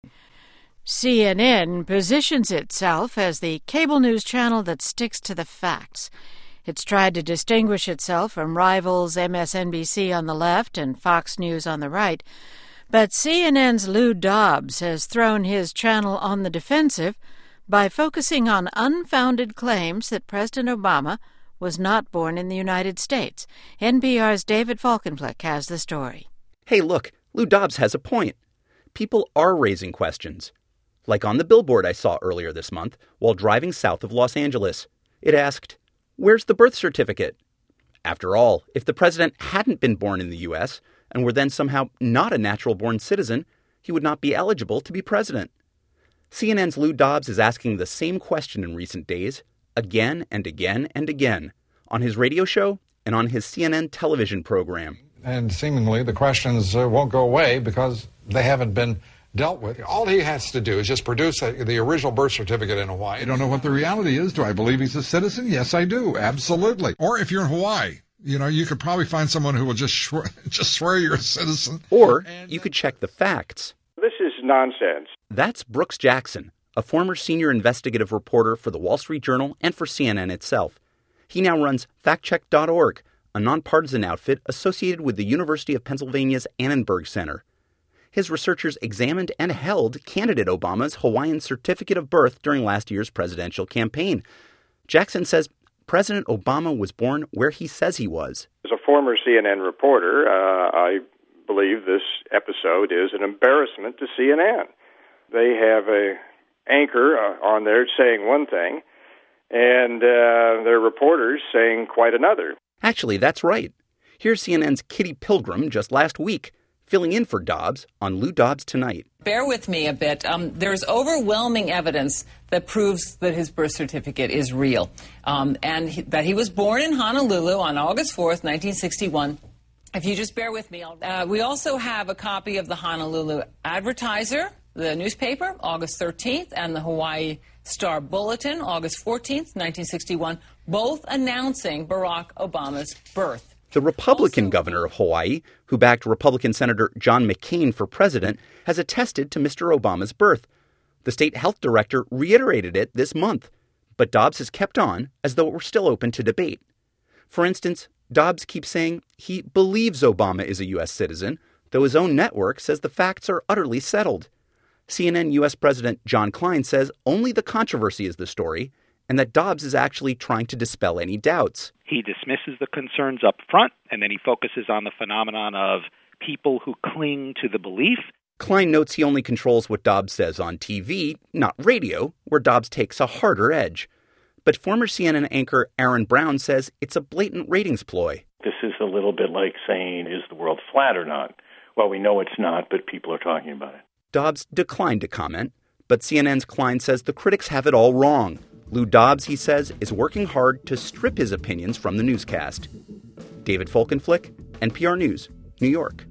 CNN positions itself as the cable news channel that sticks to the facts. It's tried to distinguish itself from rivals MSNBC on the left and Fox News on the right. But CNN's Lou Dobbs has thrown his channel on the defensive by focusing on unfounded claims that President Obama was not born in the United States. NPR's David Falkenflik has the story. Hey, look, Lou Dobbs has a point. People are raising questions. Like on the billboard I saw earlier this month while driving south of Los Angeles. It asked, "Where's the birth certificate?" After all, if the president hadn't been born in the U.S. and were then somehow not a natural-born citizen, he would not be eligible to be president. CNN's Lou Dobbs is asking the same question in recent days, again and again and again, on his radio show and on his CNN television program. And seemingly the questions won't go away because they haven't been dealt with. All he has to do is just produce the original birth certificate in Hawaii. I don't know what the reality is. Do I believe he's a citizen? Yes, I do. Absolutely. Or if you're in Hawaii, you could probably find someone who will just swear you're a citizen. Or you could check the facts. This is nonsense. That's Brooks Jackson, a former senior investigative reporter for the Wall Street Journal and for CNN itself. He now runs factcheck.org, a nonpartisan outfit associated with the University of Pennsylvania's Annenberg Center. His researchers examined and held candidate Obama's Hawaiian certificate of birth during last year's presidential campaign. Jackson says President Obama was born where he says he was. As a former CNN reporter, I believe this episode is an embarrassment to CNN. They have an anchor on there saying one thing, and their reporters saying quite another. Actually, that's right. Here's CNN's Kitty Pilgrim just last week, filling in for Dobbs on Lou Dobbs Tonight. Bear with me a bit. There's overwhelming evidence that proves that his birth certificate is real, that he was born in Honolulu on August 4th, 1961. If you just bear with me. We also have a copy of the Honolulu Advertiser, the newspaper, August 13th, and the Hawaii Star Bulletin, August 14th, 1961, both announcing Barack Obama's birth. The Republican governor of Hawaii, who backed Republican Senator John McCain for president, has attested to Mr. Obama's birth. The state health director reiterated it this month, but Dobbs has kept on as though it were still open to debate. For instance, Dobbs keeps saying he believes Obama is a U.S. citizen, though his own network says the facts are utterly settled. CNN U.S. President John Klein says only the controversy is the story, and that Dobbs is actually trying to dispel any doubts. He dismisses the concerns up front, and then he focuses on the phenomenon of people who cling to the belief. Klein notes he only controls what Dobbs says on TV, not radio, where Dobbs takes a harder edge. But former CNN anchor Aaron Brown says it's a blatant ratings ploy. This is a little bit like saying, is the world flat or not? Well, we know it's not, but people are talking about it. Dobbs declined to comment, but CNN's Klein says the critics have it all wrong. Lou Dobbs, he says, is working hard to strip his opinions from the newscast. David Falkenflik, NPR News, New York.